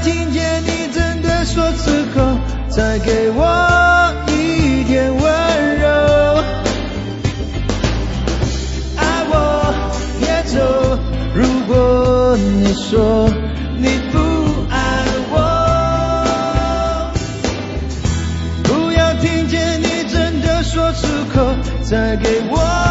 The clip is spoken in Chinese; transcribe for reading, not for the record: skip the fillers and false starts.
听见你真的说出口，再给我一点温柔。爱我也走，如果你说你不爱我，不要听见你真的说出口，再给我